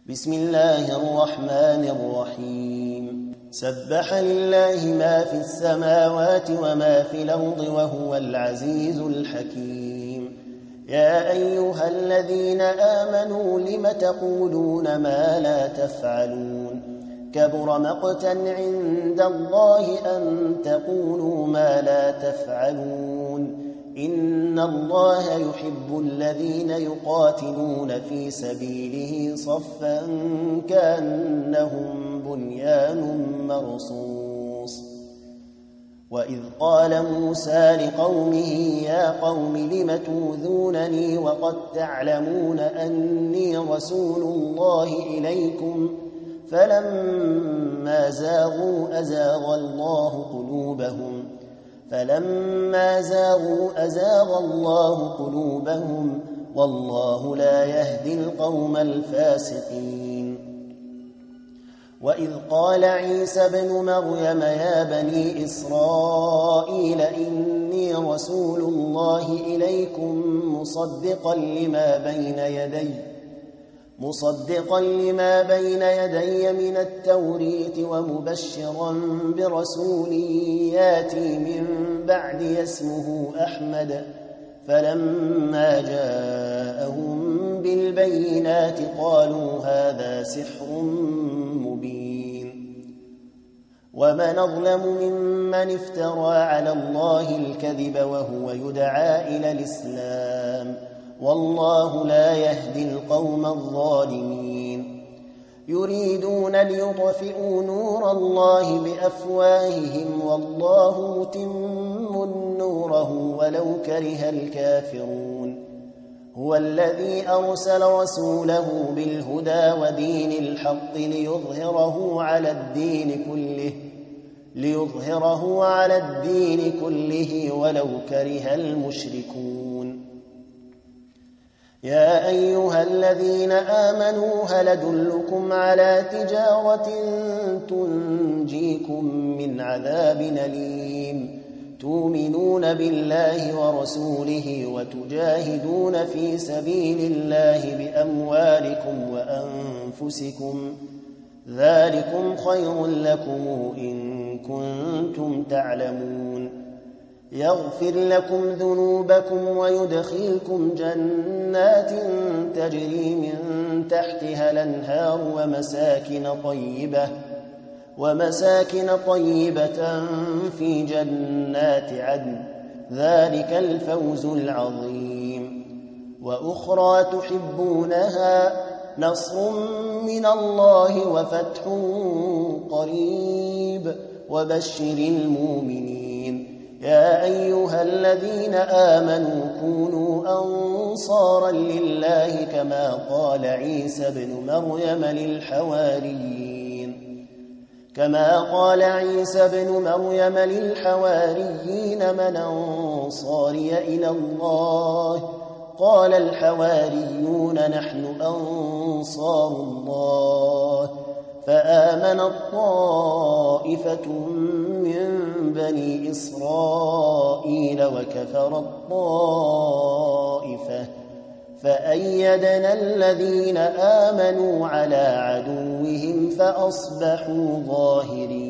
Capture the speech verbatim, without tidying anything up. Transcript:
بسم الله الرحمن الرحيم سبح لله ما في السماوات وما في الأرض وهو العزيز الحكيم يا أيها الذين آمنوا لم تقولون ما لا تفعلون كبر مقتا عند الله أن تقولوا ما لا تفعلون إن الله يحب الذين يقاتلون في سبيله صفا كأنهم بنيان مرصوص وإذ قال موسى لقومه يا قوم لم توذونني وقد تعلمون أني رسول الله إليكم فلما زاغوا أزاغ الله قلوبهم فلما زاغوا أزاغ الله قلوبهم والله لا يهدي القوم الفاسقين وإذ قال عيسى ابن مريم يا بني إسرائيل إني رسول الله إليكم مصدقا لما بين يدي مصدقا لما بين يدي من التوريت ومبشرا برسول ياتي من بعدي اسمه أحمد فلما جاءهم بالبينات قالوا هذا سحر مبين ومن أظلم ممن افترى على الله الكذب وهو يدعى إلى الإسلام والله لا يهدي القوم الظالمين يريدون ليطفئوا نور الله بأفواههم والله متم نوره ولو كره الكافرون هو الذي أرسل رسوله بالهدى ودين الحق ليظهره على الدين كله ليظهره على الدين كله ولو كره المشركون يا أيها الذين آمنوا هل أدلكم على تجارة تنجيكم من عذاب أليم تؤمنون بالله ورسوله وتجاهدون في سبيل الله بأموالكم وأنفسكم ذلكم خير لكم إن كنتم تعلمون يغفر لكم ذنوبكم ويدخلكم جنات تجري من تحتها الأنهار ومساكن طيبة ومساكن طيبة في جنات عدن ذلك الفوز العظيم وأخرى تحبونها نصر من الله وفتح قريب وبشر المؤمنين يا أيها الذين آمنوا كونوا أنصارا لله كما قال عيسى ابن مريم للحواريين كما قال عيسى ابن مريم للحواريين من أنصاري إلى الله قال الحواريون نحن أنصار الله فآمنت طائفة من بني إسرائيل وكفرت طائفة فأيدنا الذين آمنوا على عدوهم فأصبحوا ظاهرين